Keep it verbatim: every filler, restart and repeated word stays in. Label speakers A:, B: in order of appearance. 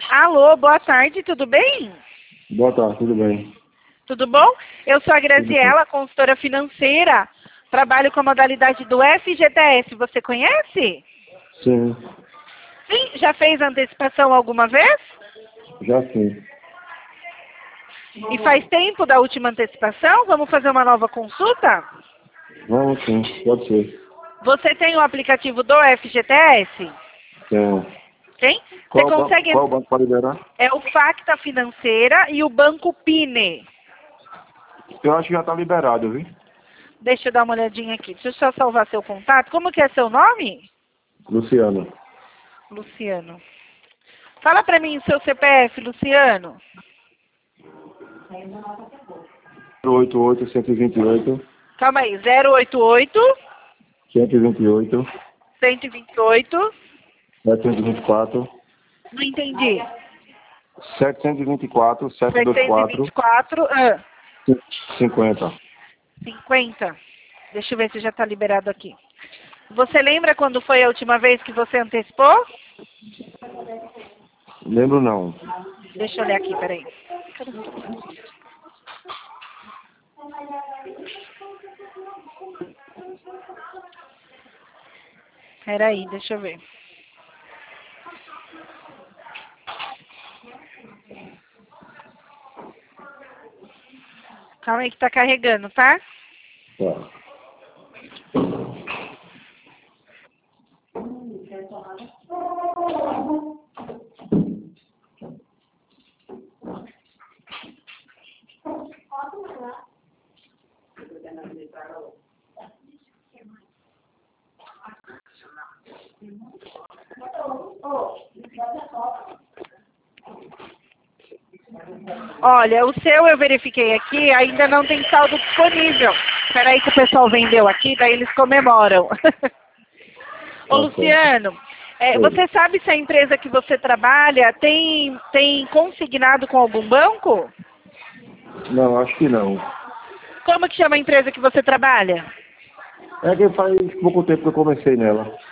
A: Alô, boa tarde, tudo bem?
B: Boa tarde, tudo bem?
A: Tudo bom? Eu sou a Graziela, consultora financeira. Trabalho com a modalidade do F G T S. Você conhece?
B: Sim,
A: Sim, já fez antecipação alguma vez?
B: já sim.
A: E faz tempo da última antecipação? Vamos fazer uma nova consulta?
B: Vamos sim, pode ser.
A: Você tem o aplicativo do F G T S?
B: Tem.
A: Tem? Você
B: Qual, ban-
A: consegue...
B: qual banco para liberar?
A: É o Facta Financeira e o Banco Pine.
B: Eu acho que já está liberado, viu?
A: Deixa eu dar uma olhadinha aqui. Deixa eu só salvar seu contato. Como que é seu nome?
B: Luciano.
A: Luciano. Fala pra mim o seu C P F, Luciano.
B: zero oito oito, cento e vinte e oito,
A: Calma aí. zero oito oito,
B: cento e vinte e oito,
A: cento e vinte e oito.
B: setecentos e vinte e quatro,
A: Não entendi.
B: setecentos e vinte e quatro, setecentos e vinte e
A: setecentos e vinte
B: quatro,
A: e quatro. Ah,
B: cinquenta.
A: cinquenta. Deixa eu ver se já está liberado aqui. Você lembra quando foi a última vez que você antecipou?
B: Lembro não.
A: Deixa eu olhar aqui, peraí. Peraí, deixa eu ver. Calma aí que tá carregando, tá?
B: Tá.
A: Olha, o seu eu verifiquei aqui, ainda não tem saldo disponível. Espera aí que o pessoal vendeu aqui, daí eles comemoram. Ô,
B: Tá
A: Luciano, é,
B: Oi.
A: você sabe se a empresa que você trabalha tem, tem consignado com algum banco?
B: Não, acho que não.
A: Como que chama a empresa que você trabalha?
B: É que faz pouco tempo que eu comecei nela.